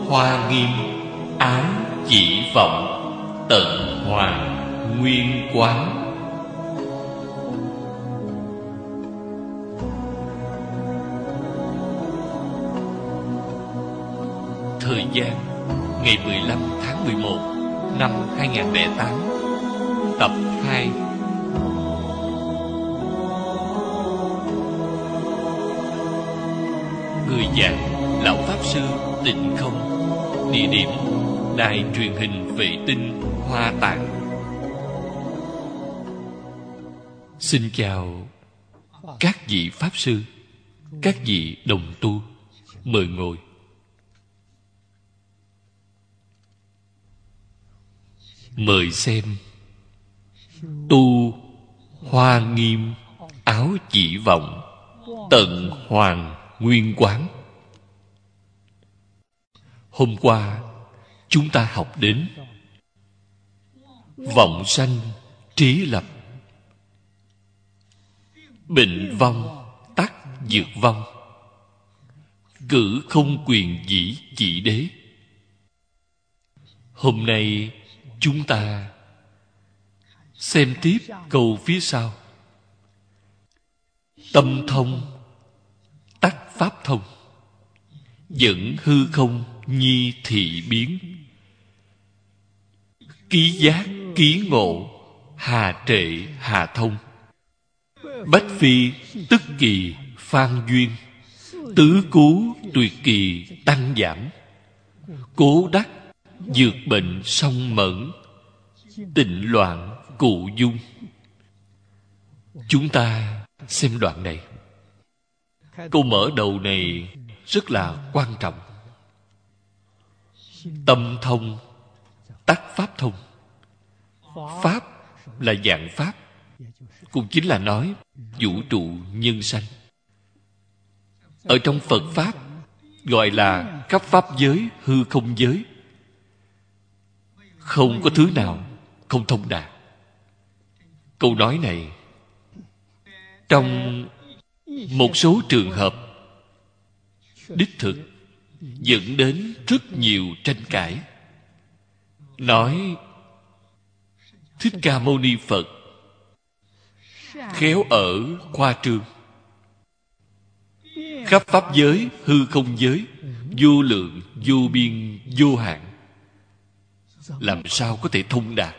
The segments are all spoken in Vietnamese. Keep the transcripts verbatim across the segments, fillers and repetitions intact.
hoa nghiêm, áo chỉ vọng, tận hoàng nguyên quán. Thời gian ngày mười lăm tháng mười một năm hai nghìn lẻ tám. Tập hai. Người giảng Lão Pháp Sư Tịnh Không. Địa điểm đài truyền hình Vệ Tinh Hoa Tạng. Xin chào các vị Pháp Sư, các vị đồng tu. Mời ngồi. Mời xem tu hoa nghiêm, áo chỉ vọng, tận hoàng nguyên quán. Hôm qua chúng ta học đến vọng sanh trí lập, bệnh vong tắc dược vong, cử không quyền dĩ chỉ đế. Hôm nay chúng ta xem tiếp câu phía sau. Tâm thông tắc pháp thông, dẫn hư không nhi thị biến. Ký giác ký ngộ, hà trệ hà thông. Bách phi tức kỳ phan duyên, tứ cú tuyệt kỳ tăng giảm. Cố đắc dược bệnh song mẫn, tịnh loạn cụ dung. Chúng ta xem đoạn này. Câu mở đầu này rất là quan trọng. Tâm thông tắc pháp thông. Pháp là dạng pháp, cũng chính là nói vũ trụ nhân sanh. Ở trong Phật Pháp gọi là khắp pháp giới, hư không giới. Không có thứ nào không thông đạt. Câu nói này trong một số trường hợp đích thực dẫn đến rất nhiều tranh cãi. Nói Thích Ca Mâu Ni Phật khéo ở khoa trương. Khắp pháp giới, hư không giới, vô lượng, vô biên, vô hạn, làm sao có thể thông đạt?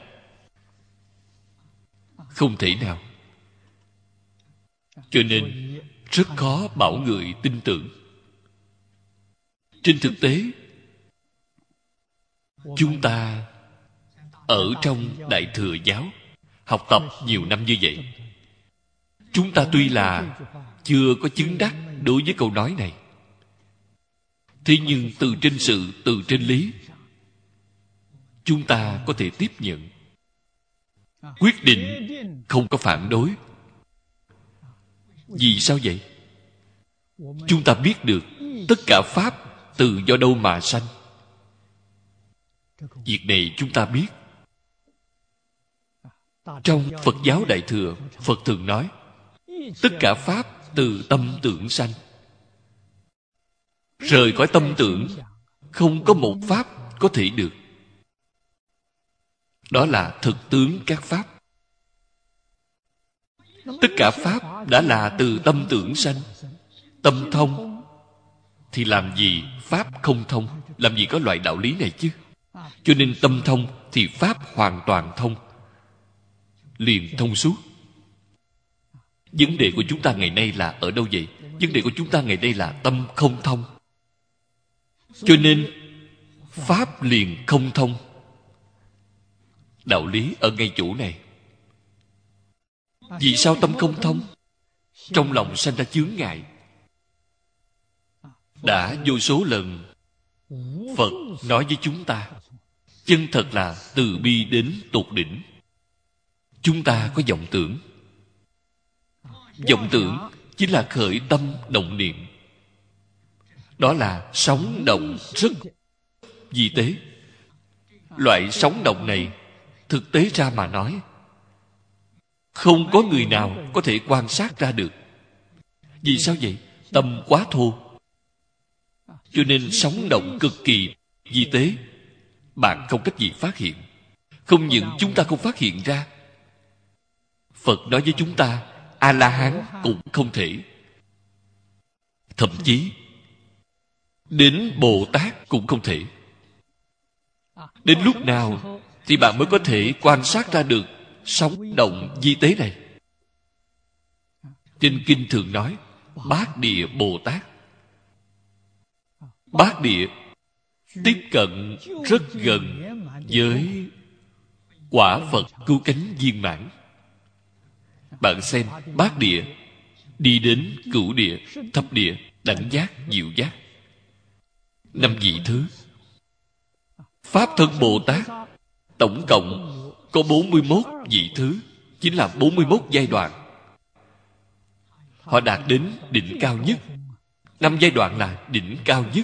Không thể nào. Cho nên rất khó bảo người tin tưởng. Trên thực tế, chúng ta ở trong Đại Thừa Giáo học tập nhiều năm như vậy, chúng ta tuy là chưa có chứng đắc đối với câu nói này, thế nhưng từ trên sự, từ trên lý, chúng ta có thể tiếp nhận, quyết định không có phản đối. Vì sao vậy? Chúng ta biết được tất cả pháp từ do đâu mà sanh. Việc này chúng ta biết. Trong Phật giáo Đại Thừa, Phật thường nói tất cả pháp từ tâm tưởng sanh. Rời khỏi tâm tưởng, không có một pháp có thể được. Đó là thực tướng các pháp. Tất cả pháp đã là từ tâm tưởng sanh. Tâm thông thì làm gì pháp không thông? Làm gì có loại đạo lý này chứ? Cho nên tâm thông thì pháp hoàn toàn thông, liền thông suốt. Vấn đề của chúng ta ngày nay là ở đâu vậy? Vấn đề của chúng ta ngày nay là tâm không thông. Cho nên pháp liền không thông. Đạo lý ở ngay chỗ này. Vì sao tâm không thông? Trong lòng sanh ra chướng ngại. Đã vô số lần Phật nói với chúng ta, chân thật là từ bi đến tột đỉnh. Chúng ta có vọng tưởng. Vọng tưởng chính là khởi tâm động niệm. Đó là sóng động rất vi tế. Loại sóng động này thực tế ra mà nói, không có người nào có thể quan sát ra được. Vì sao vậy? Tâm quá thô, cho nên sóng động cực kỳ di tế, bạn không cách gì phát hiện. Không những chúng ta không phát hiện ra, Phật nói với chúng ta, A-la-hán cũng không thể. Thậm chí đến Bồ Tát cũng không thể. Đến lúc nào thì bạn mới có thể quan sát ra được sống động di tế này? Trên kinh thường nói Bát Địa Bồ Tát. Bát Địa tiếp cận rất gần với quả Phật cứu cánh viên mãn. Bạn xem, Bát Địa đi đến Cửu Địa, Thập Địa, Đẳng Giác, Diệu Giác, năm vị thứ. Pháp Thân Bồ Tát tổng cộng có bốn mươi mốt vị thứ, chính là bốn mươi mốt giai đoạn. Họ đạt đến đỉnh cao nhất. Năm giai đoạn là đỉnh cao nhất.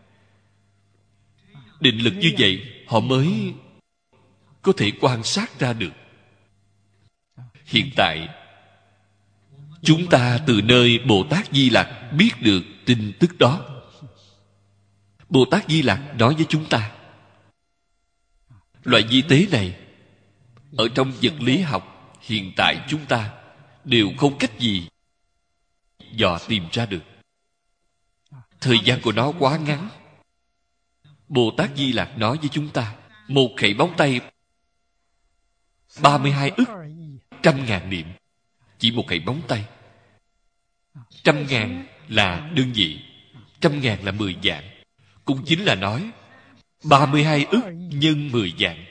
Định lực như vậy, họ mới có thể quan sát ra được. Hiện tại, chúng ta từ nơi Bồ Tát Di Lặc biết được tin tức đó. Bồ Tát Di Lặc nói với chúng ta, loại di tế này ở trong vật lý học hiện tại chúng ta đều không cách gì dò tìm ra được. Thời gian của nó quá ngắn. Bồ Tát Di Lặc nói với chúng ta, một khẩy móng tay ba mươi hai ức trăm ngàn niệm. Chỉ một khẩy móng tay. Trăm ngàn là đơn vị, trăm ngàn là mười vạn. Cũng chính là nói ba mươi hai ức nhân mười vạn.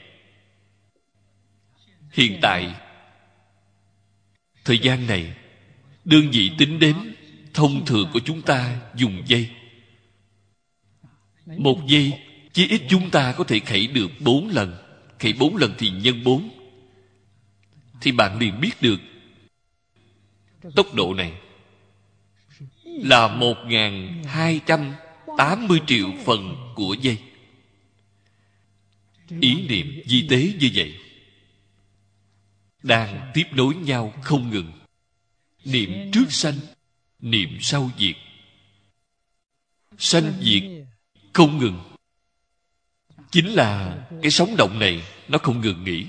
Hiện tại thời gian này, đơn vị tính đến thông thường của chúng ta dùng giây. Một giây chí ít chúng ta có thể khẩy được bốn lần. Khẩy bốn lần thì nhân bốn, thì bạn liền biết được tốc độ này là một nghìn hai trăm tám mươi triệu phần của giây. Ý niệm di tế như vậy đang tiếp nối nhau không ngừng. Niệm trước sanh, niệm sau diệt. Sanh diệt không ngừng. Chính là cái sóng động này nó không ngừng nghỉ.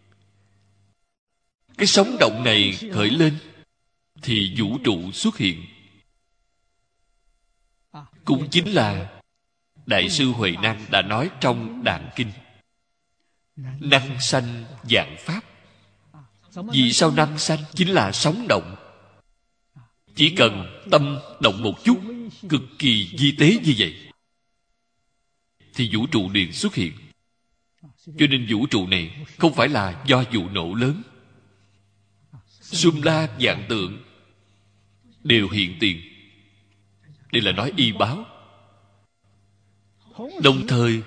Cái sóng động này khởi lên thì vũ trụ xuất hiện. Cũng chính là Đại sư Huệ Năng đã nói trong Đàn Kinh, năng sanh vạn pháp. Vì sao năng sanh? Chính là sóng động. Chỉ cần tâm động một chút, cực kỳ vi tế như vậy, thì vũ trụ liền xuất hiện. Cho nên vũ trụ này không phải là do vụ nổ lớn. Sum la vạn tượng đều hiện tiền. Đây là nói y báo. Đồng thời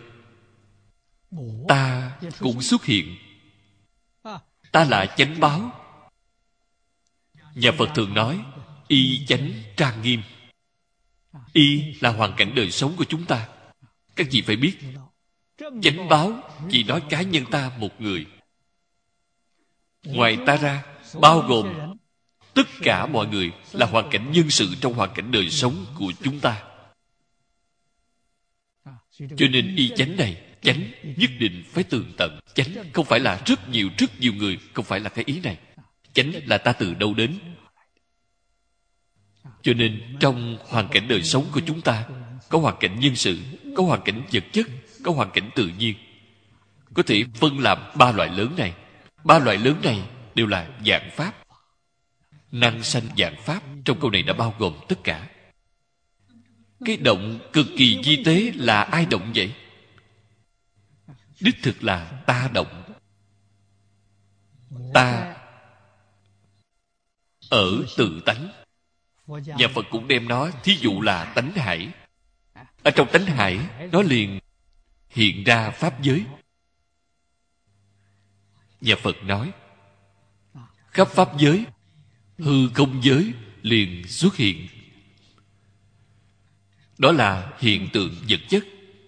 ta cũng xuất hiện. Ta là chánh báo. Nhà Phật thường nói y chánh trang nghiêm. Y là hoàn cảnh đời sống của chúng ta. Các vị phải biết, chánh báo chỉ nói cá nhân ta một người. Ngoài ta ra, bao gồm tất cả mọi người là hoàn cảnh nhân sự trong hoàn cảnh đời sống của chúng ta. Cho nên y chánh này, chánh nhất định phải tường tận. Chánh không phải là rất nhiều rất nhiều người, không phải là cái ý này. Chánh là ta từ đâu đến. Cho nên trong hoàn cảnh đời sống của chúng ta, có hoàn cảnh nhân sự, có hoàn cảnh vật chất, có hoàn cảnh tự nhiên. Có thể phân làm ba loại lớn này. Ba loại lớn này đều là vạn pháp. Năng sanh vạn pháp trong câu này đã bao gồm tất cả. Cái động cực kỳ vi tế là ai động vậy? Đích thực là ta động. Ta ở tự tánh. Nhà Phật cũng đem nó thí dụ là tánh hải. Ở trong tánh hải, nó liền hiện ra pháp giới. Nhà Phật nói khắp pháp giới, hư không giới liền xuất hiện. Đó là hiện tượng vật chất.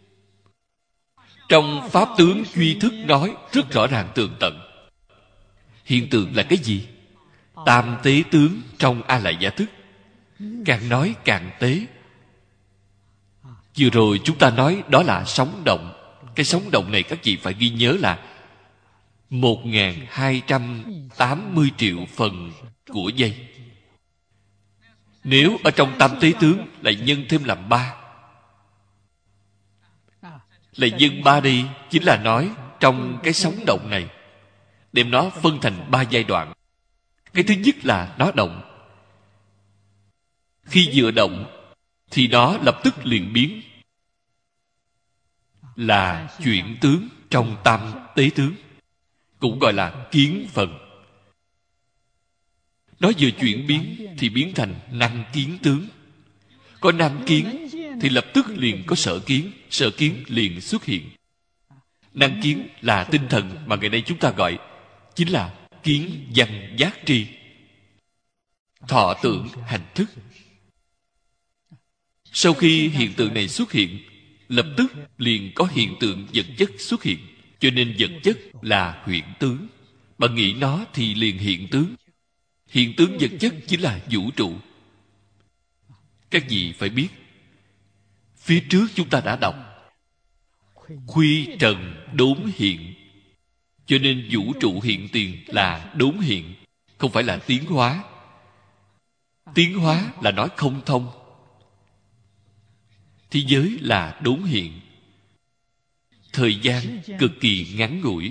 Trong pháp tướng duy thức nói rất rõ ràng tường tận. Hiện tượng là cái gì? Tam tế tướng trong A Lại Gia Thức. Càng nói càng tế. Vừa rồi chúng ta nói đó là sóng động. cái sóng động này các vị phải ghi nhớ là một nghìn hai trăm tám mươi triệu phần của giây. Nếu ở trong tam tế tướng lại nhân thêm làm ba, lại nhân ba đi, chính là nói trong cái sóng động này đem nó phân thành ba giai đoạn. Cái thứ nhất là nó động. Khi vừa động thì nó lập tức liền biến, là chuyển tướng trong tam tế tướng, cũng gọi là kiến phần. Nó vừa chuyển biến thì biến thành năng kiến tướng. Có năng kiến thì lập tức liền có sở kiến, sở kiến liền xuất hiện. Năng kiến là tinh thần mà ngày nay chúng ta gọi chính là kiến văn giác tri, thọ tưởng hành thức. Sau khi hiện tượng này xuất hiện, lập tức liền có hiện tượng vật chất xuất hiện. Cho nên vật chất là huyễn tướng. Bạn nghĩ nó thì liền hiện tướng. Hiện tướng vật chất chính là vũ trụ. Các vị phải biết, phía trước chúng ta đã đọc khuy trần đốn hiện. Cho nên vũ trụ hiện tiền là đốn hiện, không phải là tiến hóa. Tiến hóa là nói không thông. Thế giới là đốn hiện. Thời gian cực kỳ ngắn ngủi.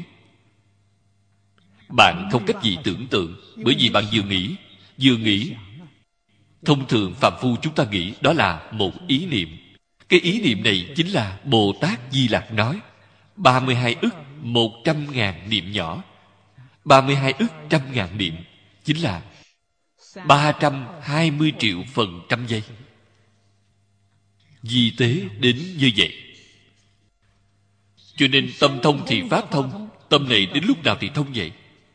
Bạn không cách gì tưởng tượng, bởi vì bạn vừa nghĩ, vừa nghĩ. Thông thường phàm phu chúng ta nghĩ đó là một ý niệm. Cái ý niệm này chính là Bồ Tát Di Lặc nói ba mươi hai ức một trăm ngàn niệm nhỏ. ba mươi hai ức trăm ngàn niệm chính là ba trăm hai mươi triệu phần trăm giây. Vi tế đến như vậy. Cho nên tâm thông thì pháp thông. Tâm này đến lúc nào thì thông vậy?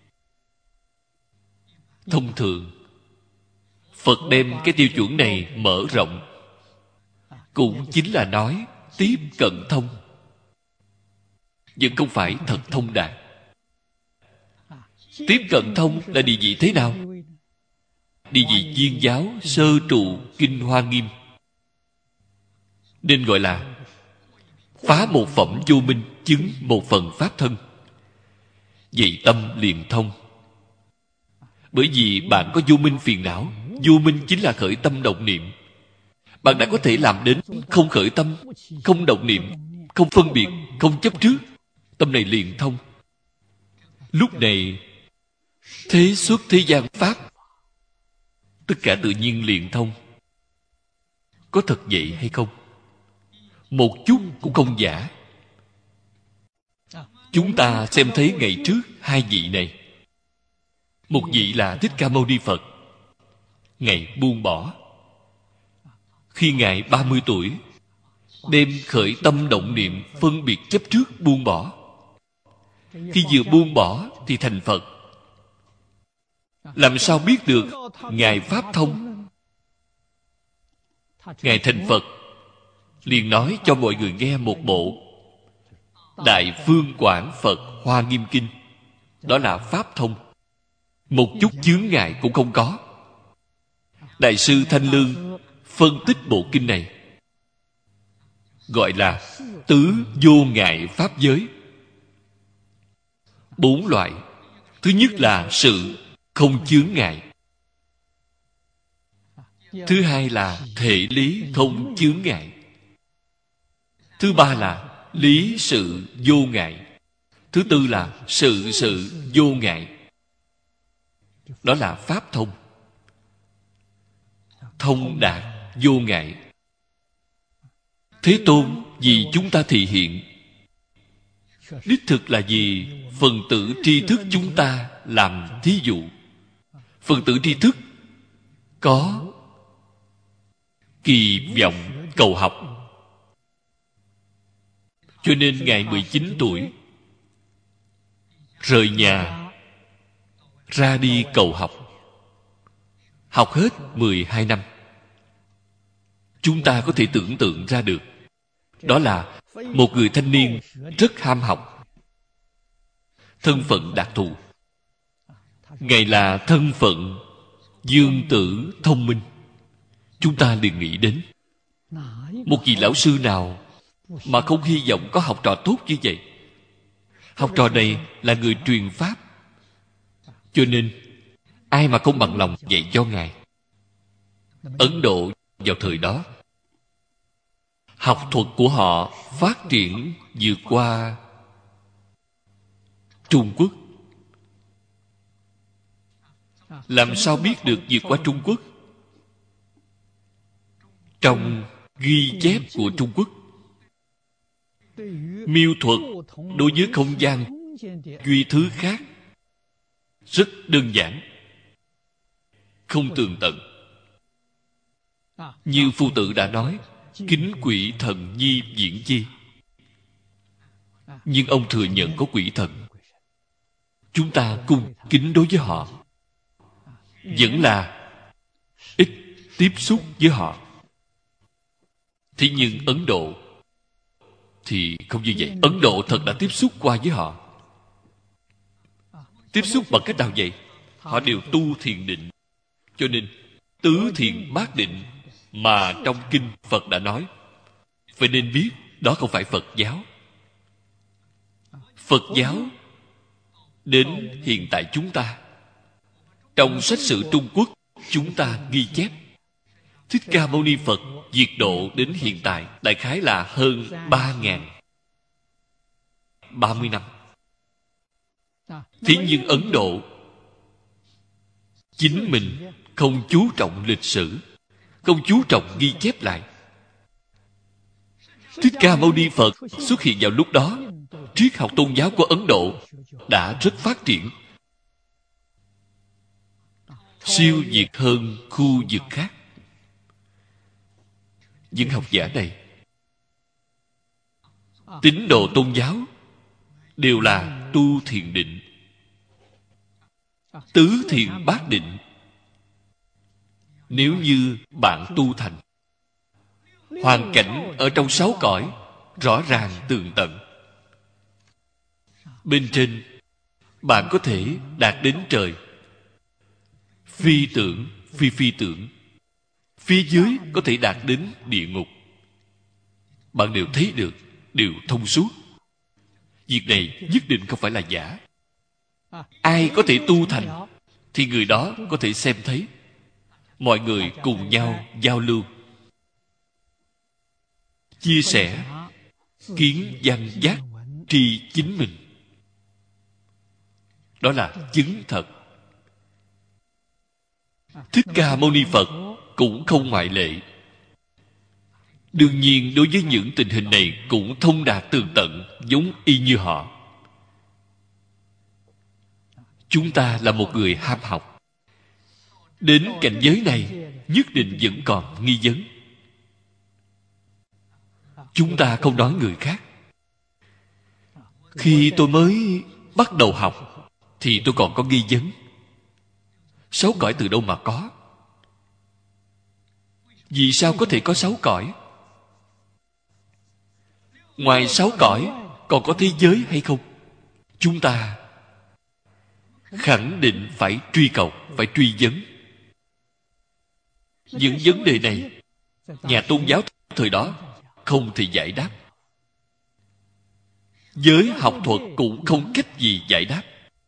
Thông thường Phật đem cái tiêu chuẩn này mở rộng, cũng chính là nói tiếp cận thông, nhưng không phải thật thông đạt. Tiếp cận thông là địa vị thế nào? Địa vị viên giáo sơ trụ kinh Hoa Nghiêm, nên gọi là phá một phẩm vô minh, chứng một phần pháp thân. Vậy tâm liền thông. Bởi vì bạn có vô minh phiền não. Vô minh chính là khởi tâm động niệm. Bạn đã có thể làm đến không khởi tâm, không động niệm, không phân biệt, không chấp trước. Tâm này liền thông. Lúc này thế xuất thế gian pháp, tất cả tự nhiên liền thông. Có thật vậy hay không? Một chút cũng không giả. Chúng ta xem thấy ngày trước hai vị này. Một vị là Thích Ca Mâu Ni Phật. Ngài buông bỏ. Khi Ngài ba mươi tuổi, đem khởi tâm động niệm phân biệt chấp trước buông bỏ. Khi vừa buông bỏ thì thành Phật. Làm sao biết được Ngài pháp thông? Ngài thành Phật liền nói cho mọi người nghe một bộ Đại Phương Quảng Phật Hoa Nghiêm Kinh. Đó là pháp thông. Một chút chướng ngại cũng không có. Đại sư Thanh Lương phân tích bộ kinh này gọi là tứ vô ngại pháp giới. Bốn loại. Thứ nhất là sự không chướng ngại. Thứ hai là thể lý không chướng ngại. Thứ ba là lý sự vô ngại. Thứ tư là sự sự vô ngại. Đó là pháp thông. Thông đạt vô ngại. Thế Tôn vì chúng ta thị hiện, đích thực là vì phần tử tri thức chúng ta làm thí dụ. Phần tử tri thức có kỳ vọng cầu học, cho nên Ngài mười chín tuổi rời nhà ra đi cầu học. Học hết mười hai năm. Chúng ta có thể tưởng tượng ra được, đó là một người thanh niên rất ham học, thân phận đặc thù. Ngài là thân phận dương tử thông minh. Chúng ta liền nghĩ đến một vị lão sư nào mà không hy vọng có học trò tốt như vậy. Học trò này là người truyền pháp, cho nên ai mà không bằng lòng dạy cho Ngài. Ấn Độ vào thời đó, học thuật của họ phát triển vượt qua Trung Quốc. Làm sao biết được vượt qua Trung Quốc? Trong ghi chép của Trung Quốc, miêu thuật đối với không gian duy thứ khác rất đơn giản, không tường tận. Như Phu Tử đã nói, kính quỷ thần nhi diễn chi. Nhưng ông thừa nhận có quỷ thần. Chúng ta cung kính đối với họ, vẫn là ít tiếp xúc với họ. Thế nhưng Ấn Độ thì không như vậy. Ấn Độ thật đã tiếp xúc qua với họ. Tiếp xúc bằng cách nào vậy? Họ đều tu thiền định. Cho nên tứ thiền bát định mà trong kinh Phật đã nói, phải nên biết đó không phải Phật giáo. Phật giáo đến hiện tại chúng ta, trong sách sử Trung Quốc chúng ta ghi chép Thích Ca Mâu Ni Phật diệt độ đến hiện tại đại khái là hơn ba ngàn ba mươi năm. Thế nhưng Ấn Độ chính mình không chú trọng lịch sử, không chú trọng ghi chép lại. Thích Ca Mâu Ni Phật xuất hiện vào lúc đó, triết học tôn giáo của Ấn Độ đã rất phát triển, siêu việt hơn khu vực khác. Những học giả này, tín đồ tôn giáo đều là tu thiền định, tứ thiền bát định. Nếu như bạn tu thành, hoàn cảnh ở trong sáu cõi rõ ràng tường tận. Bên trên bạn có thể đạt đến trời, phi tưởng, phi phi tưởng. Phía dưới có thể đạt đến địa ngục. Bạn đều thấy được, đều thông suốt. Việc này nhất định không phải là giả. Ai có thể tu thành thì người đó có thể xem thấy. Mọi người cùng nhau giao lưu, chia sẻ kiến văn giác tri chính mình. Đó là chứng thật. Thích Ca Mâu Ni Phật cũng không ngoại lệ. Đương nhiên đối với những tình hình này cũng thông đạt tường tận, giống y như họ. Chúng ta là một người ham học, đến cảnh giới này nhất định vẫn còn nghi vấn. Chúng ta không nói người khác. Khi tôi mới bắt đầu học thì tôi còn có nghi vấn. Sáu cõi từ đâu mà có? Vì sao có thể có sáu cõi? Ngoài sáu cõi còn có thế giới hay không? Chúng ta khẳng định phải truy cầu, phải truy vấn. Những vấn đề này nhà tôn giáo thời đó không thể giải đáp. Giới học thuật cũng không cách gì giải đáp.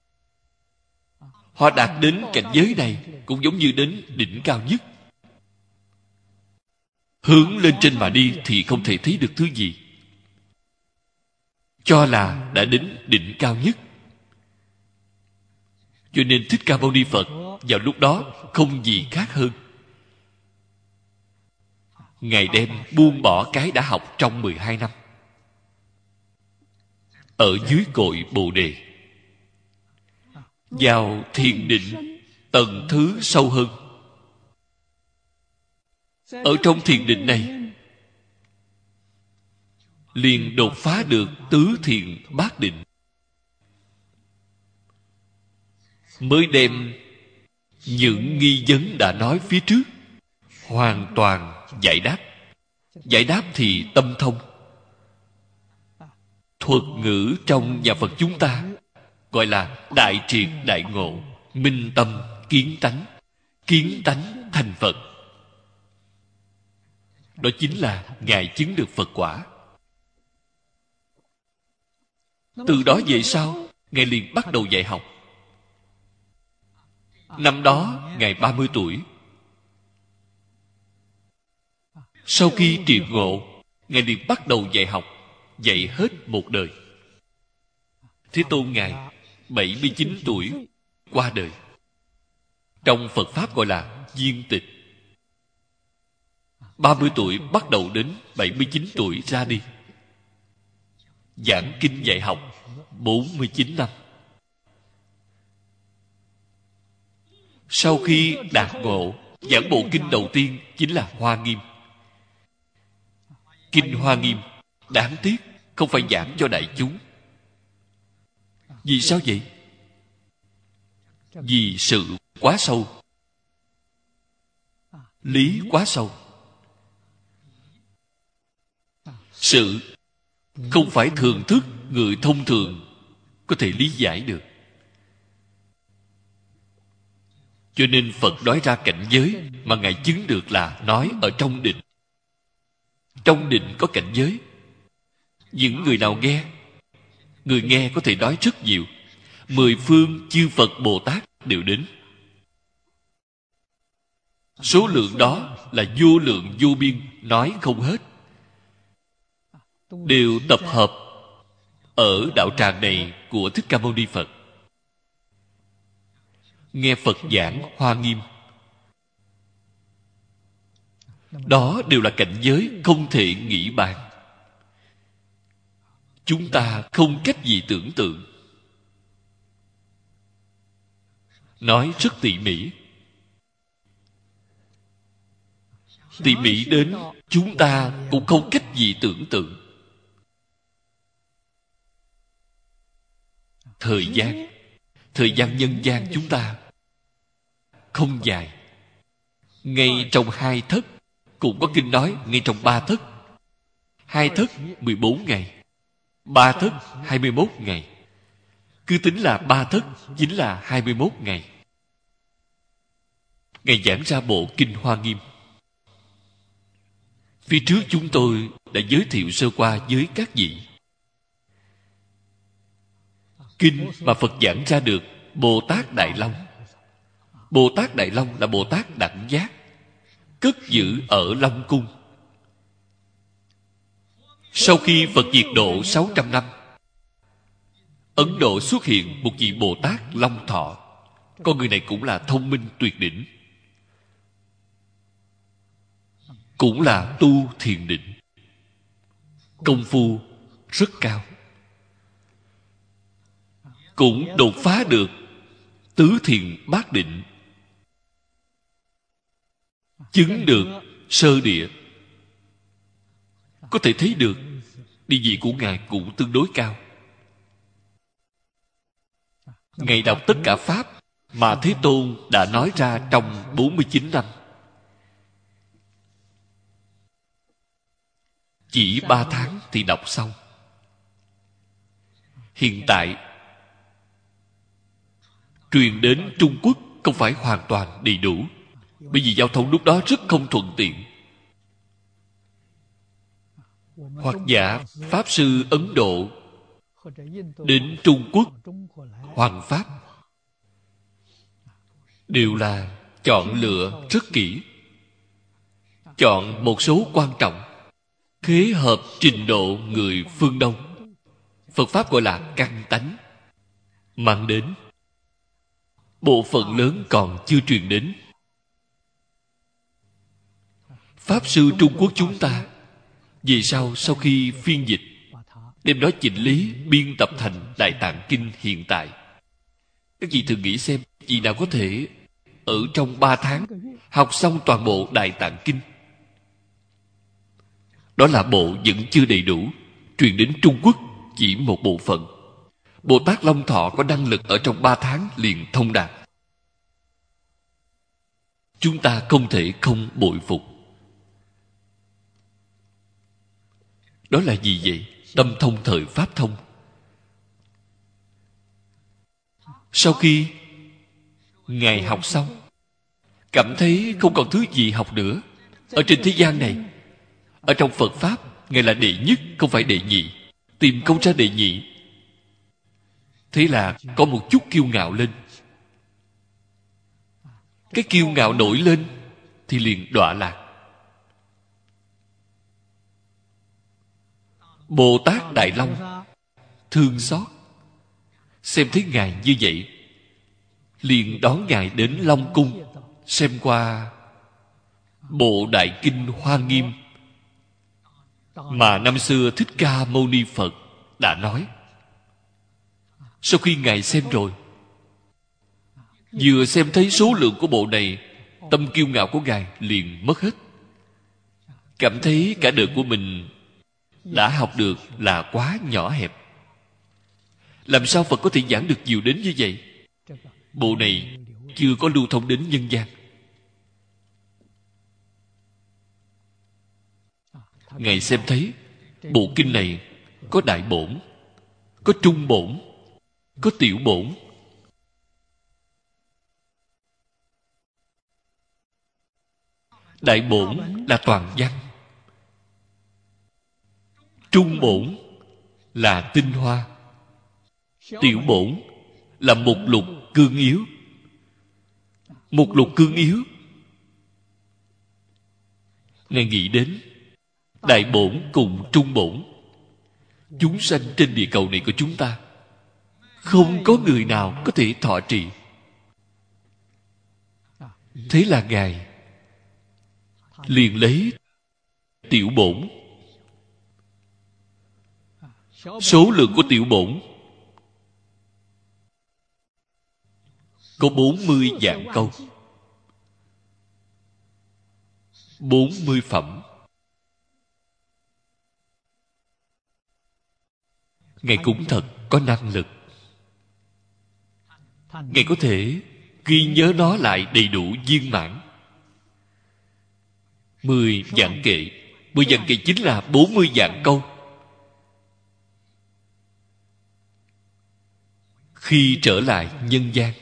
Họ đạt đến cảnh giới này cũng giống như đến đỉnh cao nhất. Hướng lên trên mà đi thì không thể thấy được thứ gì. Cho là đã đến đỉnh cao nhất. Cho nên Thích Ca Mâu Ni Phật vào lúc đó không gì khác hơn. Ngài đem buông bỏ cái đã học trong mười hai năm. Ở dưới cội Bồ Đề, vào thiền định tầng thứ sâu hơn. Ở trong thiền định này liền đột phá được tứ thiền bát định, mới đem những nghi vấn đã nói phía trước hoàn toàn giải đáp. Giải đáp thì tâm thông. Thuật ngữ trong nhà Phật chúng ta gọi là đại triệt đại ngộ, minh tâm kiến tánh, kiến tánh thành Phật. Đó chính là Ngài chứng được Phật quả. Từ đó về sau, Ngài liền bắt đầu dạy học. Năm đó, Ngài ba mươi tuổi. Sau khi triệt ngộ, Ngài liền bắt đầu dạy học, dạy hết một đời. Thế Tôn Ngài bảy mươi chín tuổi qua đời. Trong Phật Pháp gọi là viên tịch. ba mươi tuổi bắt đầu đến bảy mươi chín tuổi ra đi. Giảng kinh dạy học bốn mươi chín năm. Sau khi đạt ngộ, giảng bộ kinh đầu tiên chính là Hoa Nghiêm. Kinh Hoa Nghiêm đáng tiếc không phải giảng cho đại chúng. Vì sao vậy? Vì sự quá sâu, lý quá sâu. Sự không phải thường thức người thông thường có thể lý giải được. Cho nên Phật nói ra cảnh giới mà Ngài chứng được là nói ở trong định. Trong định có cảnh giới. Những người nào nghe, người nghe có thể nói rất nhiều. Mười phương chư Phật Bồ Tát đều đến. Số lượng đó là vô lượng vô biên, nói không hết. Đều tập hợp ở đạo tràng này của Thích Ca Mâu Ni Phật. Nghe Phật giảng Hoa Nghiêm. Đó đều là cảnh giới không thể nghĩ bàn. Chúng ta không cách gì tưởng tượng. Nói rất tỉ mỉ. Tỉ mỉ đến chúng ta cũng không cách gì tưởng tượng. Thời gian Thời gian nhân gian chúng ta không dài. Ngay trong hai thất cũng có kinh nói ngay trong ba thất. Hai thất mười bốn ngày, ba thất hai mươi mốt ngày. Cứ tính là ba thất chính là hai mươi mốt ngày. Ngài giảng ra bộ kinh Hoa Nghiêm. Phía trước chúng tôi đã giới thiệu sơ qua với các vị. Kinh mà Phật giảng ra được Bồ Tát Đại Long. Bồ Tát Đại Long là Bồ Tát đẳng giác, cất giữ ở Long Cung. Sau khi Phật diệt độ sáu trăm năm, Ấn Độ xuất hiện một vị Bồ Tát Long Thọ. Con người này cũng là thông minh tuyệt đỉnh, cũng là tu thiền định, công phu rất cao, cũng đột phá được tứ thiền bát định, chứng được sơ địa. Có thể thấy được địa vị của Ngài cũng tương đối cao. Ngài đọc tất cả Pháp mà Thế Tôn đã nói ra trong bốn mươi chín năm. Chỉ ba tháng thì đọc xong. Hiện tại truyền đến Trung Quốc không phải hoàn toàn đầy đủ, bởi vì giao thông lúc đó rất không thuận tiện. Hoặc giả Pháp Sư Ấn Độ đến Trung Quốc hoằng Pháp đều là chọn lựa rất kỹ, chọn một số quan trọng, khế hợp trình độ người phương Đông. Phật Pháp gọi là căn tánh, mang đến. Bộ phận lớn còn chưa truyền đến. Pháp Sư Trung Quốc chúng ta vì sao sau khi phiên dịch đem nó chỉnh lý biên tập thành Đại Tạng Kinh hiện tại? Các vị thử nghĩ xem, vị nào có thể ở trong ba tháng học xong toàn bộ Đại Tạng Kinh? Đó là bộ vẫn chưa đầy đủ, truyền đến Trung Quốc chỉ một bộ phận. Bồ Tát Long Thọ có năng lực ở trong ba tháng liền thông đạt. Chúng ta không thể không bội phục. Đó là gì vậy? Tâm thông thời Pháp thông. Sau khi Ngài học xong, cảm thấy không còn thứ gì học nữa. Ở trên thế gian này, ở trong Phật Pháp, Ngài là đệ nhất, không phải đệ nhị. Tìm không ra đệ nhị. Thế là có một chút kiêu ngạo lên. Cái kiêu ngạo nổi lên thì liền đọa lạc. Bồ Tát Đại Long thương xót, xem thấy Ngài như vậy, liền đón Ngài đến Long Cung xem qua bộ Đại Kinh Hoa Nghiêm mà năm xưa Thích Ca Mâu Ni Phật đã nói. Sau khi Ngài xem rồi, vừa xem thấy số lượng của bộ này, tâm kiêu ngạo của Ngài liền mất hết. Cảm thấy cả đời của mình đã học được là quá nhỏ hẹp. Làm sao Phật có thể giảng được nhiều đến như vậy? Bộ này chưa có lưu thông đến nhân gian. Ngài xem thấy bộ kinh này có đại bổn, có trung bổn, có tiểu bổn. Đại bổn là toàn văn, trung bổn là tinh hoa, tiểu bổn là mục lục cương yếu. Mục lục cương yếu, Ngài nghĩ đến đại bổn cùng trung bổn. Chúng sanh trên địa cầu này của chúng ta, không có người nào có thể thọ trì. Thế là Ngài liền lấy tiểu bổn. Số lượng của tiểu bổn có bốn mươi vạn câu, bốn mươi phẩm. Ngài cũng thật có năng lực. Ngài có thể ghi nhớ nó lại đầy đủ viên mãn. Mười vạn kệ. Mười vạn kệ chính là bốn mươi vạn câu. Khi trở lại nhân gian,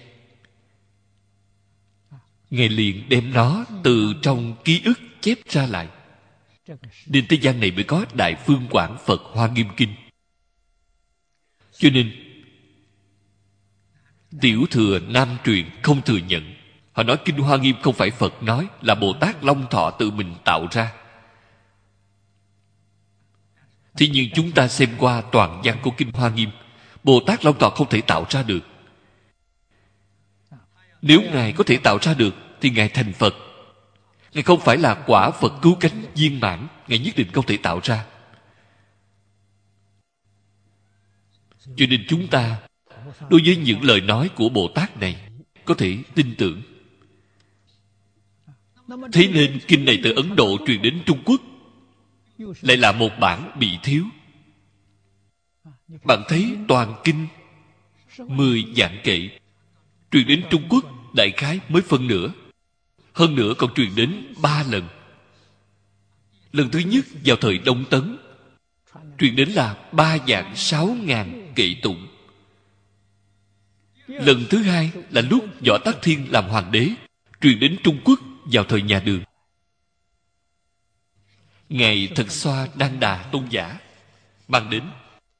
Ngài liền đem nó từ trong ký ức chép ra lại. Nên thế gian này mới có Đại Phương Quảng Phật Hoa Nghiêm Kinh. Cho nên Tiểu Thừa Nam Truyền không thừa nhận. Họ nói Kinh Hoa Nghiêm không phải Phật nói, là Bồ Tát Long Thọ tự mình tạo ra. Thế nhưng chúng ta xem qua toàn văn của Kinh Hoa Nghiêm, Bồ Tát Long Thọ không thể tạo ra được. Nếu Ngài có thể tạo ra được thì Ngài thành Phật. Ngài không phải là quả Phật cứu cánh viên mãn, Ngài nhất định không thể tạo ra. Cho nên chúng ta đối với những lời nói của Bồ Tát này có thể tin tưởng. Thế nên kinh này từ Ấn Độ truyền đến Trung Quốc lại là một bản bị thiếu. Bạn thấy toàn kinh mười vạn kệ truyền đến Trung Quốc đại khái mới phân nửa. Hơn nữa còn truyền đến ba lần. Lần thứ nhất vào thời Đông Tấn truyền đến là ba vạn sáu ngàn kệ tụng. Lần thứ hai là lúc Võ Tắc Thiên làm hoàng đế, truyền đến Trung Quốc vào thời nhà Đường. Ngài Thật Xoa Đan Đà Tôn giả mang đến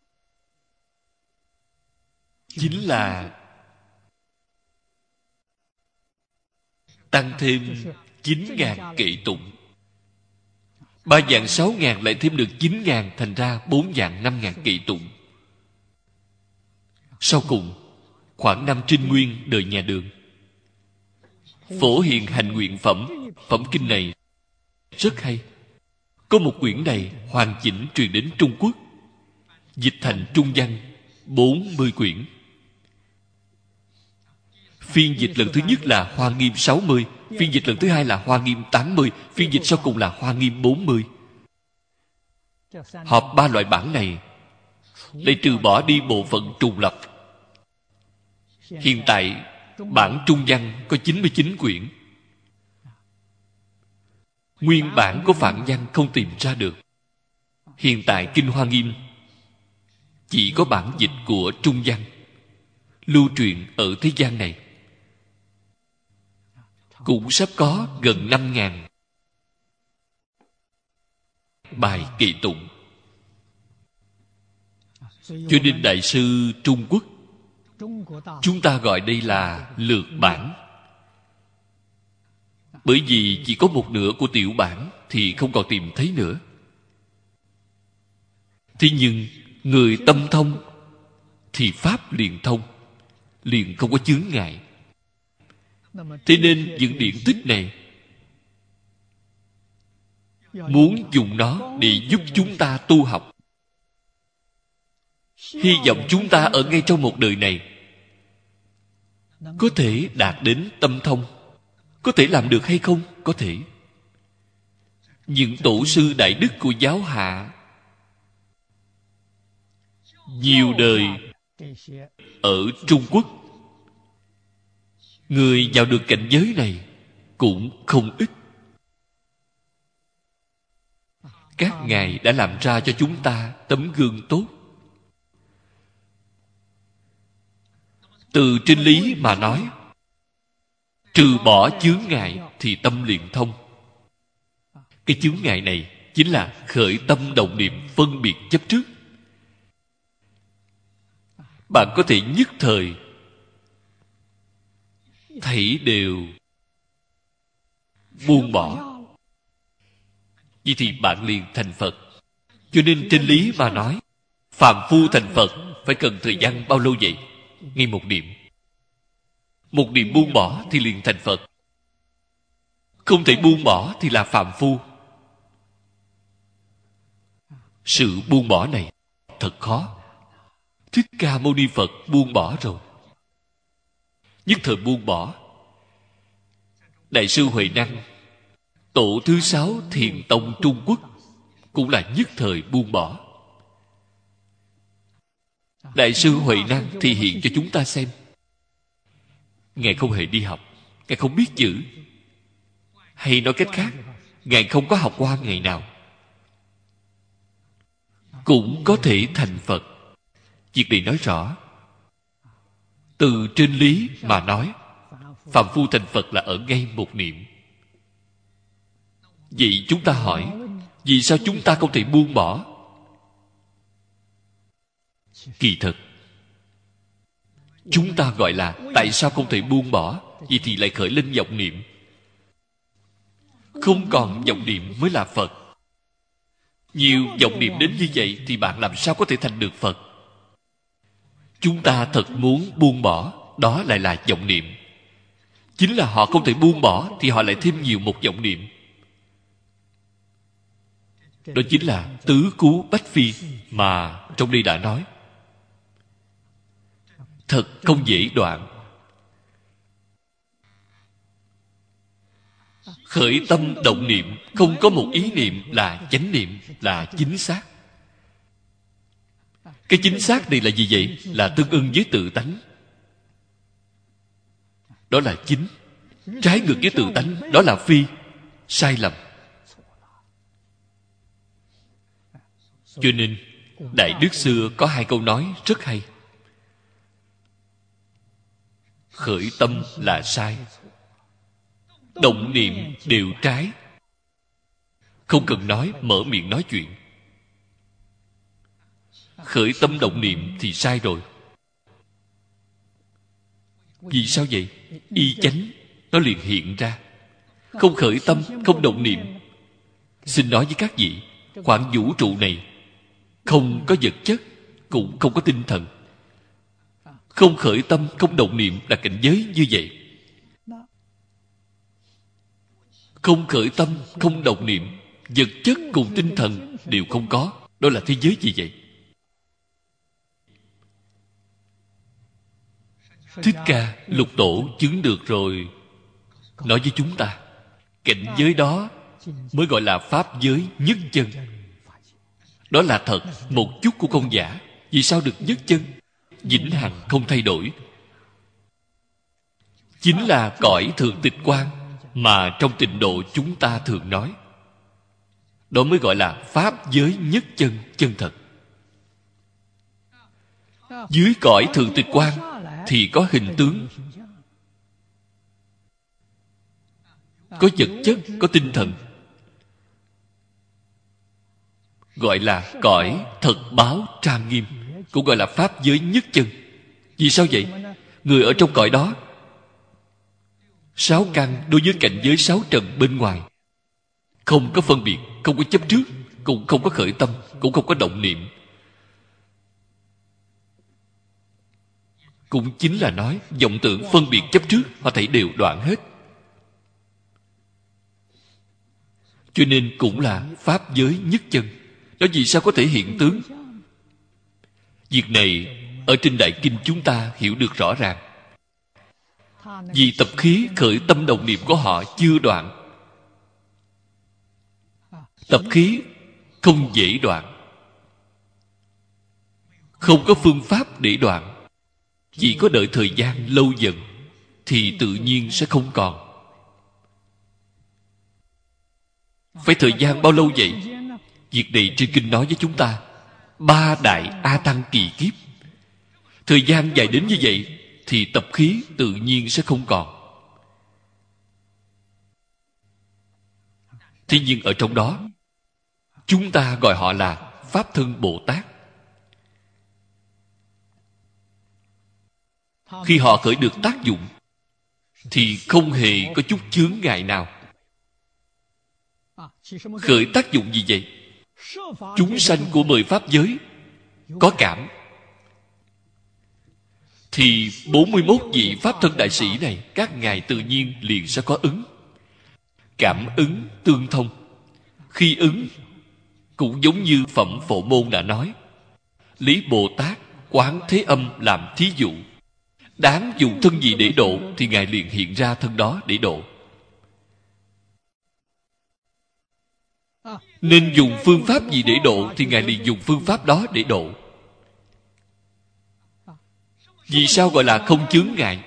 chính là tăng thêm chín ngàn kệ tụng. Ba vạn sáu ngàn lại thêm được chín ngàn, thành ra bốn vạn năm ngàn kệ tụng. Sau cùng khoảng năm Trinh Nguyên đời nhà Đường, Phổ Hiền Hành Nguyện Phẩm. Phẩm kinh này rất hay. Có một quyển này hoàn chỉnh truyền đến Trung Quốc, dịch thành trung văn bốn mươi quyển. Phiên dịch lần thứ nhất là Hoa Nghiêm sáu mươi, phiên dịch lần thứ hai là Hoa Nghiêm tám mươi, phiên dịch sau cùng là Hoa Nghiêm bốn mươi. Họp ba loại bản này để trừ bỏ đi bộ phận trùng lập. Hiện tại bản trung văn có chín mươi chín quyển. Nguyên bản của Phạn văn không tìm ra được. Hiện tại Kinh Hoa Nghiêm chỉ có bản dịch của trung văn lưu truyền ở thế gian này. Cũng sắp có gần năm ngàn bài kệ tụng. Cho nên Đại sư Trung Quốc Chúng ta gọi đây là lược bản. Bởi vì chỉ có một nửa của tiểu bản thì không còn tìm thấy nữa. Thế nhưng người tâm thông thì pháp liền thông, liền không có chướng ngại. Thế nên những điển tích này muốn dùng nó để giúp chúng ta tu học. Hy vọng chúng ta ở ngay trong một đời này có thể đạt đến tâm thông. Có thể làm được hay không? Có thể. Những tổ sư đại đức của giáo hạ nhiều đời ở Trung Quốc, người vào được cảnh giới này cũng không ít. Các ngài đã làm ra cho chúng ta tấm gương tốt. Từ trên lý mà nói, trừ bỏ chướng ngại thì tâm liền thông. Cái chướng ngại này chính là khởi tâm động niệm phân biệt chấp trước. Bạn có thể nhất thời thảy đều buông bỏ, vậy thì bạn liền thành Phật. Cho nên trên lý mà nói, phàm phu thành Phật phải cần thời gian bao lâu vậy? Ngay một niệm. Một niệm buông bỏ thì liền thành Phật. Không thể buông bỏ thì là phàm phu. Sự buông bỏ này thật khó. Thích Ca Mâu Ni Phật buông bỏ rồi, nhất thời buông bỏ. Đại sư Huệ Năng, tổ thứ sáu Thiền Tông Trung Quốc, cũng là nhất thời buông bỏ. Đại sư Huệ Năng thì hiện cho chúng ta xem. Ngài không hề đi học, Ngài không biết chữ. Hay nói cách khác, Ngài không có học qua ngày nào, cũng có thể thành Phật. Việc này nói rõ. Từ trên lý mà nói, phàm phu thành Phật là ở ngay một niệm. Vậy chúng ta hỏi, vì sao chúng ta không thể buông bỏ? Kỳ thực, chúng ta gọi là tại sao không thể buông bỏ, vậy thì lại khởi lên vọng niệm. Không còn vọng niệm mới là Phật. Nhiều vọng niệm đến như vậy thì bạn làm sao có thể thành được Phật? Chúng ta thật muốn buông bỏ, đó lại là vọng niệm. Chính là họ không thể buông bỏ thì họ lại thêm nhiều một vọng niệm. Đó chính là tứ cú bách phi mà trong đây đã nói. Thật không dễ đoạn. Khởi tâm động niệm, không có một ý niệm là chánh niệm, là chính xác. Cái chính xác này là gì vậy? Là tương ưng với tự tánh. Đó là chính. Trái ngược với tự tánh, đó là phi, sai lầm. Cho nên Đại Đức xưa có hai câu nói rất hay. Khởi tâm là sai, động niệm đều trái. Không cần nói, mở miệng nói chuyện. Khởi tâm động niệm thì sai rồi. Vì sao vậy? Y chánh nó liền hiện ra. Không khởi tâm, không động niệm. Xin nói với các vị, khoảng vũ trụ này không có vật chất, cũng không có tinh thần. Không khởi tâm, không động niệm là cảnh giới như vậy. Không khởi tâm, không động niệm, vật chất cùng tinh thần đều không có. Đó là thế giới gì vậy? Thích Ca lục tổ chứng được rồi, nói với chúng ta, cảnh giới đó mới gọi là pháp giới nhất chân. Đó là thật, một chút của không giả. Vì sao được nhất chân? Vĩnh hằng không thay đổi. Chính là cõi thượng tịch quan mà trong tịnh độ chúng ta thường nói. Đó mới gọi là pháp giới nhất chân chân thật. Dưới cõi thượng tịch quan thì có hình tướng, có vật chất, có tinh thần, gọi là cõi thật báo trang nghiêm, cũng gọi là pháp giới nhất chân. Vì sao vậy? Người ở trong cõi đó, sáu căn đối với cảnh giới sáu trần bên ngoài không có phân biệt, không có chấp trước, cũng không có khởi tâm, cũng không có động niệm. Cũng chính là nói vọng tưởng phân biệt chấp trước họ thảy đều đoạn hết. Cho nên cũng là pháp giới nhất chân. Đó vì sao có thể hiện tướng? Việc này ở trên Đại Kinh chúng ta hiểu được rõ ràng. Vì tập khí khởi tâm động niệm của họ chưa đoạn. Tập khí không dễ đoạn, không có phương pháp để đoạn. Chỉ có đợi thời gian lâu dần thì tự nhiên sẽ không còn. Phải thời gian bao lâu vậy? Việc này trên kinh nói với chúng ta ba đại A Tăng kỳ kiếp. Thời gian dài đến như vậy thì tập khí tự nhiên sẽ không còn. Thế nhưng ở trong đó chúng ta gọi họ là Pháp Thân Bồ Tát. Khi họ khởi được tác dụng thì không hề có chút chướng ngại nào. Khởi tác dụng gì vậy? Chúng sanh của mười pháp giới có cảm, thì bốn mươi mốt vị Pháp Thân Đại Sĩ này các ngài tự nhiên liền sẽ có ứng. Cảm ứng tương thông. Khi ứng cũng giống như Phẩm Phổ Môn đã nói, lấy Bồ Tát quán thế âm làm thí dụ. Đáng dùng thân gì để độ thì ngài liền hiện ra thân đó để độ. Nên dùng phương pháp gì để độ thì ngài liền dùng phương pháp đó để độ. Vì sao gọi là không chướng ngại?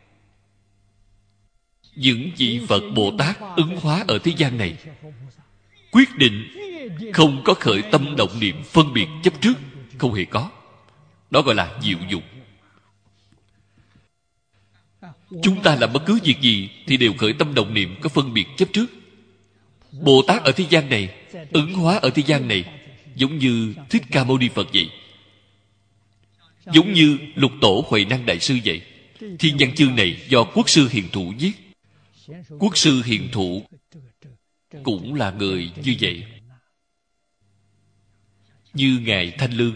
Những vị Phật Bồ Tát ứng hóa ở thế gian này quyết định không có khởi tâm động niệm phân biệt chấp trước, không hề có. Đó gọi là diệu dụng. Chúng ta làm bất cứ việc gì thì đều khởi tâm động niệm có phân biệt chấp trước. Bồ Tát ở thế gian này, ứng hóa ở thế gian này, giống như Thích Ca Mâu Ni Phật vậy, giống như Lục Tổ Huệ Năng Đại Sư vậy. Thiên văn chương này do Quốc sư Hiền Thụ viết. Quốc sư Hiền Thụ cũng là người như vậy. Như Ngài Thanh Lương,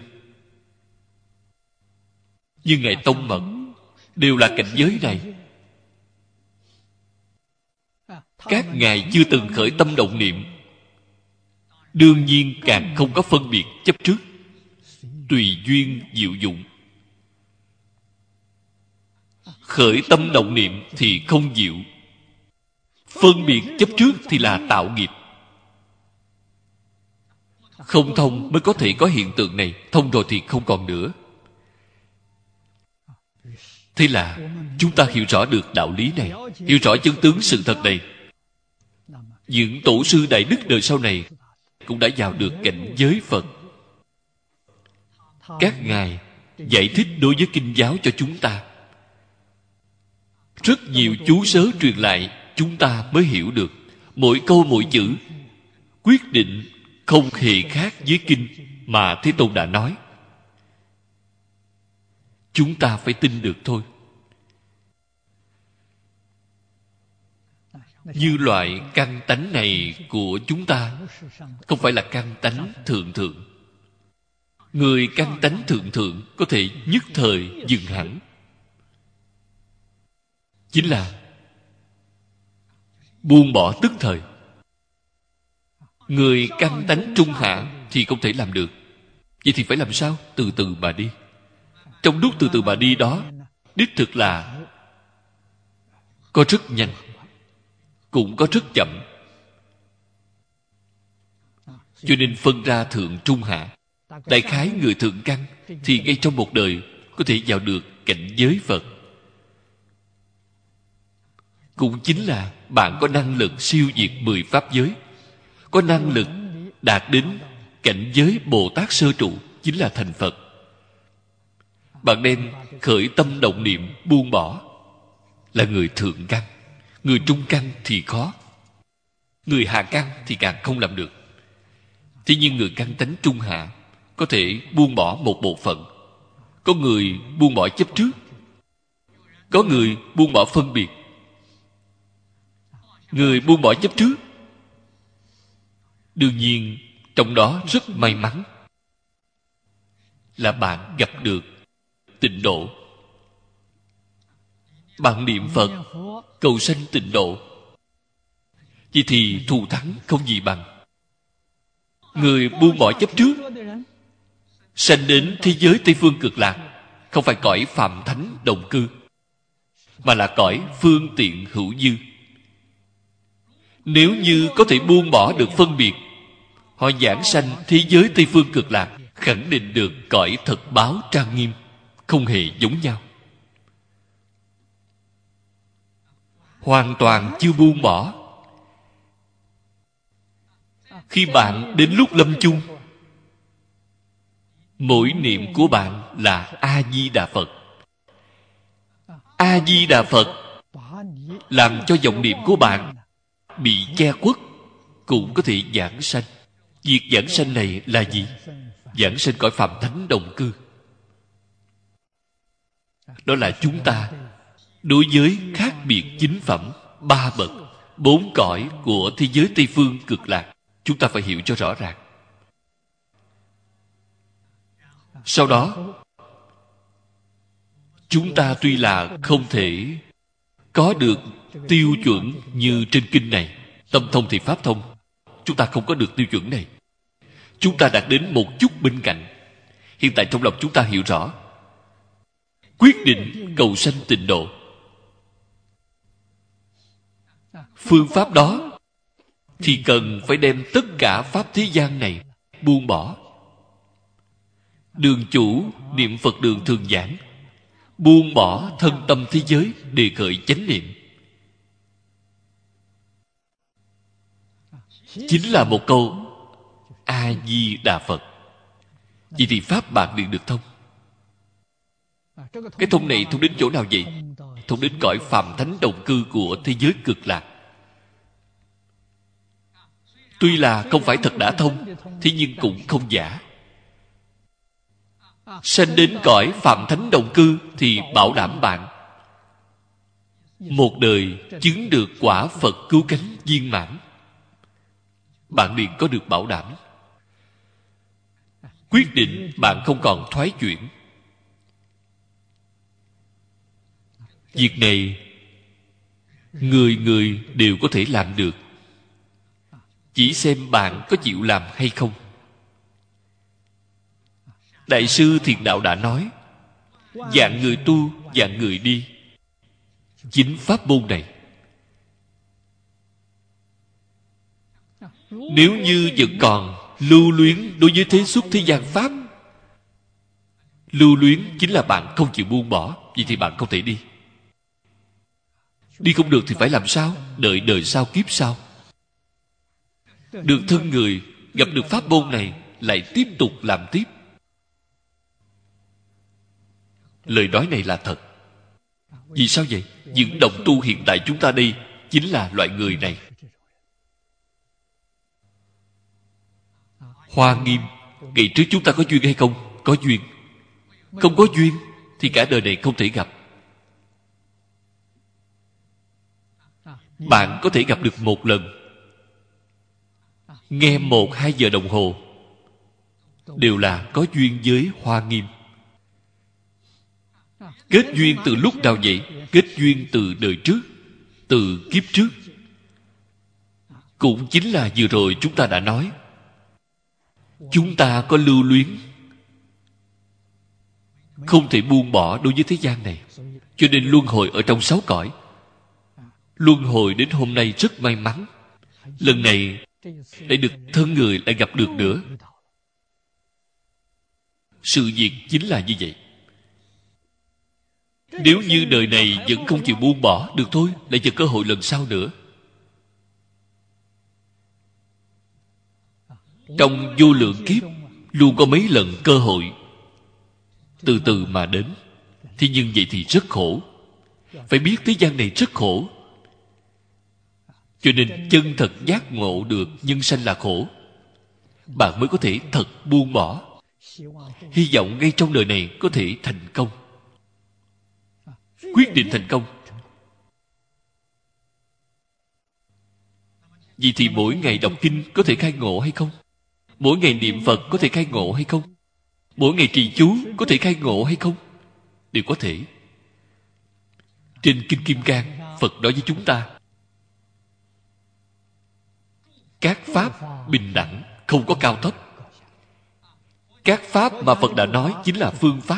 như Ngài Tông Mật, đều là cảnh giới này. Các ngài chưa từng khởi tâm động niệm, đương nhiên càng không có phân biệt chấp trước. Tùy duyên diệu dụng. Khởi tâm động niệm thì không diệu, phân biệt chấp trước thì là tạo nghiệp. Không thông mới có thể có hiện tượng này, thông rồi thì không còn nữa. Thế là chúng ta hiểu rõ được đạo lý này, hiểu rõ chân tướng sự thật này. Những tổ sư đại đức đời sau này cũng đã vào được cảnh giới Phật. Các ngài giải thích đối với kinh giáo cho chúng ta. Rất nhiều chú sớ truyền lại, chúng ta mới hiểu được. Mỗi câu mỗi chữ quyết định không hề khác với kinh mà Thế Tôn đã nói. Chúng ta phải tin được thôi. Như loại căn tánh này của chúng ta không phải là căn tánh thượng thượng. Người căn tánh thượng thượng có thể nhất thời dừng hẳn, chính là buông bỏ tức thời. Người căn tánh trung hạ thì không thể làm được. Vậy thì phải làm sao? Từ từ mà đi. Trong lúc từ từ mà đi đó, đích thực là có rất nhanh, cũng có rất chậm. Cho nên phân ra thượng trung hạ. Đại khái người thượng căn thì ngay trong một đời có thể vào được cảnh giới Phật. Cũng chính là bạn có năng lực siêu diệt mười pháp giới, có năng lực đạt đến cảnh giới Bồ Tát sơ trụ, chính là thành Phật. Bạn đem khởi tâm động niệm buông bỏ là người thượng căn. Người trung căn thì khó, người hạ căn thì càng không làm được. Thế nhưng người căn tánh trung hạ có thể buông bỏ một bộ phận. Có người buông bỏ chấp trước, Có người buông bỏ phân biệt, người buông bỏ chấp trước. Đương nhiên trong đó rất may mắn là bạn gặp được tịnh độ. Bạn niệm Phật cầu sanh tịnh độ, vậy thì thù thắng không gì bằng. Người buông bỏ chấp trước sanh đến thế giới Tây Phương Cực Lạc, không phải cõi phàm thánh đồng cư, mà là cõi phương tiện hữu dư. Nếu như có thể buông bỏ được phân biệt, họ giảng sanh thế giới Tây Phương Cực Lạc, khẳng định được cõi thật báo trang nghiêm, không hề giống nhau. Hoàn toàn chưa buông bỏ. Khi bạn đến lúc lâm chung, mỗi niệm của bạn là A-di-đà Phật. A-di-đà Phật làm cho vọng niệm của bạn bị che khuất, cũng có thể giảng sanh. Việc giảng sanh này là gì? Giảng sanh cõi phàm thánh đồng cư. Đó là chúng ta đối với khác biệt chính phẩm, ba bậc, bốn cõi của thế giới Tây Phương Cực Lạc, chúng ta phải hiểu cho rõ ràng. Sau đó, chúng ta tuy là không thể có được tiêu chuẩn như trên kinh này, tâm thông thì pháp thông, chúng ta không có được tiêu chuẩn này. Chúng ta đạt đến một chút bên cạnh. Hiện tại trong lòng chúng ta hiểu rõ, quyết định cầu sanh tịnh độ. Phương pháp đó thì cần phải đem tất cả pháp thế gian này buông bỏ. Đường chủ niệm Phật đường thường giảng, buông bỏ thân tâm thế giới, đề khởi chánh niệm, chính là một câu A-di-đà Phật. Vậy thì pháp bạn liền được thông. Cái thông này thông đến chỗ nào vậy? Thông đến cõi phàm thánh đồng cư của thế giới Cực Lạc. Tuy là không phải thật đã thông, thế nhưng cũng không giả. Sanh đến cõi phàm thánh đồng cư thì bảo đảm bạn một đời chứng được quả Phật cứu cánh viên mãn. Bạn liền có được bảo đảm. Quyết định bạn không còn thoái chuyển. Việc này người người đều có thể làm được, chỉ xem bạn có chịu làm hay không. Đại sư Thiền Đạo đã nói, dạng người tu, dạng người đi. Chính pháp môn này, nếu như vẫn còn lưu luyến đối với thế xuất thế gian pháp, lưu luyến chính là bạn không chịu buông bỏ, vậy thì bạn không thể đi. Đi không được thì phải làm sao? Đợi đời sau kiếp sau. Được thân người, gặp được pháp môn này, lại tiếp tục làm tiếp. Lời nói này là thật. Vì sao vậy? Những đồng tu hiện tại chúng ta đây chính là loại người này. Hoa Nghiêm, ngày trước chúng ta có duyên hay không? Có duyên. Không có duyên thì cả đời này không thể gặp. Bạn có thể gặp được một lần, nghe một hai giờ đồng hồ, đều là có duyên với Hoa Nghiêm. Kết duyên từ lúc nào vậy? Kết duyên từ đời trước, từ kiếp trước. Cũng chính là vừa rồi chúng ta đã nói, chúng ta có lưu luyến, không thể buông bỏ đối với thế gian này, cho nên luân hồi ở trong sáu cõi. Luân hồi đến hôm nay rất may mắn, lần này lại được thân người lại gặp được nữa. Sự việc chính là như vậy. Nếu như đời này vẫn không chịu buông bỏ, được thôi, lại chờ cơ hội lần sau nữa. Trong vô lượng kiếp luôn có mấy lần cơ hội từ từ mà đến. Thế nhưng vậy thì rất khổ. Phải biết thế gian này rất khổ, cho nên chân thật giác ngộ được nhân sanh là khổ, bạn mới có thể thật buông bỏ. Hy vọng ngay trong đời này có thể thành công. quyết định thành công. Vì thì mỗi ngày đọc kinh có thể khai ngộ hay không? Mỗi ngày niệm Phật có thể khai ngộ hay không? Mỗi ngày trì chú có thể khai ngộ hay không? Đều có thể. Trên Kinh Kim Cang, Phật nói với chúng ta, các pháp bình đẳng, không có cao thấp. Các pháp mà Phật đã nói chính là phương pháp.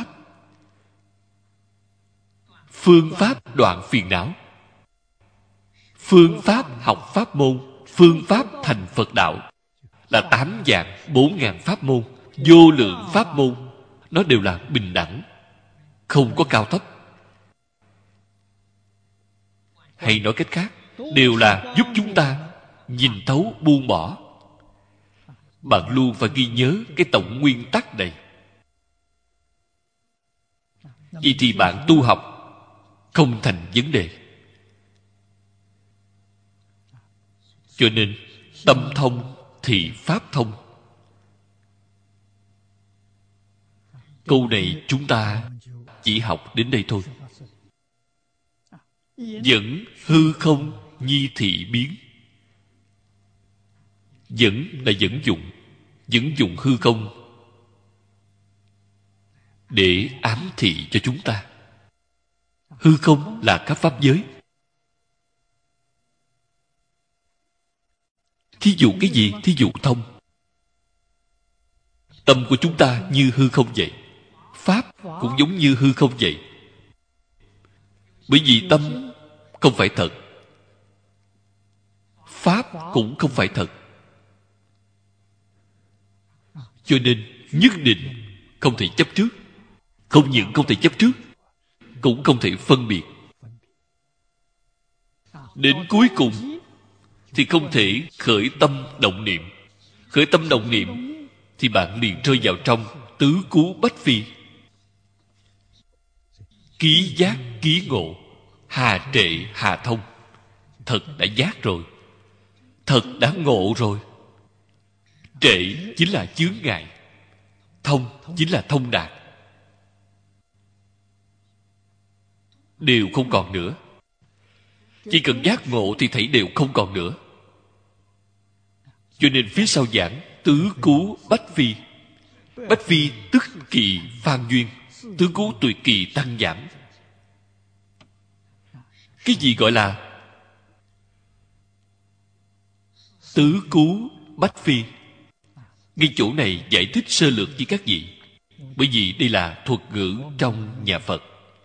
Phương pháp đoạn phiền não, phương pháp học pháp môn, phương pháp thành Phật đạo, là tám vạn bốn ngàn pháp môn, vô lượng pháp môn. Nó đều là bình đẳng, không có cao thấp. Hay nói cách khác, đều là giúp chúng ta nhìn thấu buông bỏ. Bạn luôn phải ghi nhớ cái tổng nguyên tắc này. Vậy thì bạn tu học không thành vấn đề. Cho nên tâm thông thì pháp thông. Câu này chúng ta chỉ học đến đây thôi. Dẫn hư không nhi thị biến. Dẫn là dẫn dụng, dẫn dụng hư không để ám thị cho chúng ta. Hư không là các pháp giới. Thí dụ cái gì? Thí dụ thông. Tâm của chúng ta như hư không vậy, pháp cũng giống như hư không vậy. Bởi vì tâm không phải thật, pháp cũng không phải thật, cho nên nhất định không thể chấp trước. Không những không thể chấp trước, cũng không thể phân biệt. Đến cuối cùng thì không thể khởi tâm động niệm. Khởi tâm động niệm thì bạn liền rơi vào trong tứ cú bách phi. Ký giác ký ngộ, hà trệ hà thông. Thật đã giác rồi, thật đã ngộ rồi. Trệ chính là chướng ngại, thông chính là thông đạt. Đều không còn nữa. Chỉ cần giác ngộ thì thảy đều không còn nữa. Cho nên phía sau giảng tứ cú bách phi. Bách phi tức kỳ phan duyên, tứ cú tuyệt kỳ tăng giảm. Cái gì gọi là tứ cú bách phi? Ngay chỗ này giải thích sơ lược với các vị, bởi vì đây là thuật ngữ trong nhà Phật.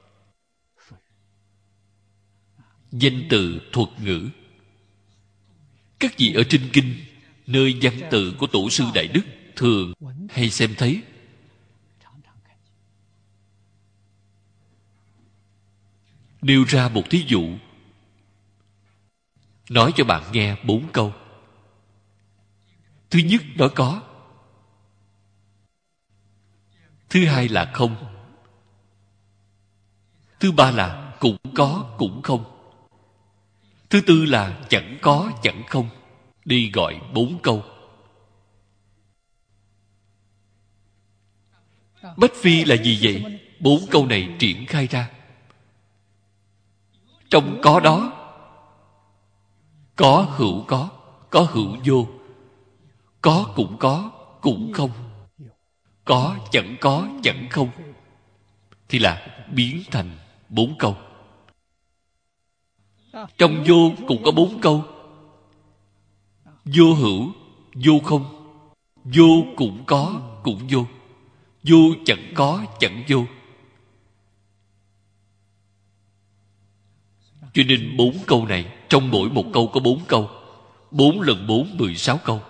Danh từ thuật ngữ. Các vị ở trên kinh, nơi văn tự của tổ sư Đại Đức thường hay xem thấy. Nêu ra một thí dụ, nói cho bạn nghe bốn câu. Thứ nhất nói có, thứ hai là không, thứ ba là cũng có cũng không, thứ tư là chẳng có chẳng không. Đi gọi bốn câu. Bách phi là gì vậy? Bốn câu này triển khai ra. Trong có đó, có hữu có, có hữu vô, có cũng có cũng không, có chẳng có chẳng không, thì là biến thành bốn câu. Trong vô cũng có bốn câu. Vô hữu, vô không, vô cũng có cũng vô, vô chẳng có chẳng vô. Cho nên bốn câu này, trong mỗi một câu có bốn câu. Bốn lần bốn, mười sáu câu.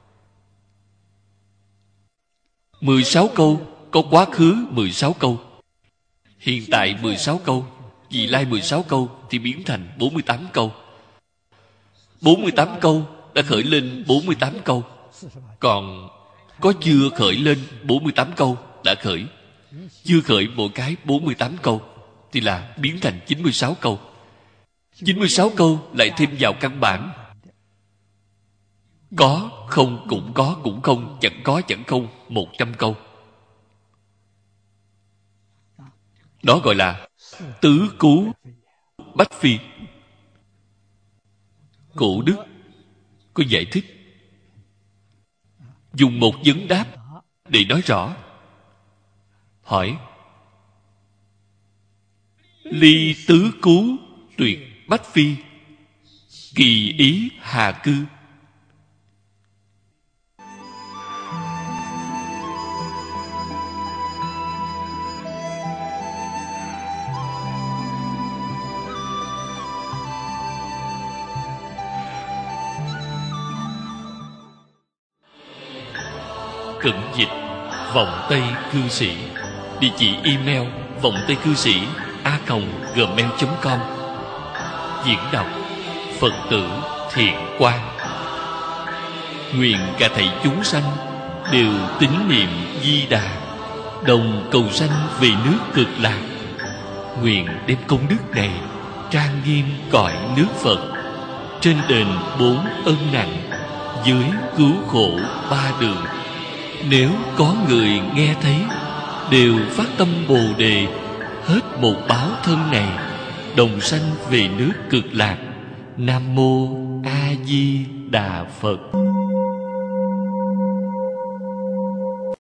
Mười sáu câu, có quá khứ mười sáu câu, hiện tại mười sáu câu, vị lai mười sáu câu, thì biến thành bốn mươi tám câu. Bốn mươi tám câu đã khởi lên bốn mươi tám câu. Còn có chưa khởi lên bốn mươi tám câu đã khởi. Chưa khởi mỗi cái bốn mươi tám câu, thì là biến thành chín mươi sáu câu. chín mươi sáu câu lại thêm vào căn bản. Có, không, cũng có, cũng không, chẳng có, chẳng không, một trăm câu. Đó gọi là tứ cứu bách phi. Cổ đức có giải thích, dùng một vấn đáp để nói rõ. Hỏi: ly tứ cứu tuyệt bách phi, kỳ ý hà cư. Cận dịch vọng tây cư sĩ. Địa chỉ email vọng tây cư sĩ a còng gmail chấm com. Diễn đọc Phật tử Thiện Quang. Nguyện cả thảy chúng sanh đều tín niệm Di Đà, đồng cầu sanh về nước Cực Lạc. Nguyện đem công đức này trang nghiêm cõi nước Phật, trên đền bốn ân nặng, dưới cứu khổ ba đường. Nếu có người nghe thấy, đều phát tâm Bồ Đề, hết một báo thân này, đồng sanh về nước Cực Lạc. Nam mô A Di Đà Phật.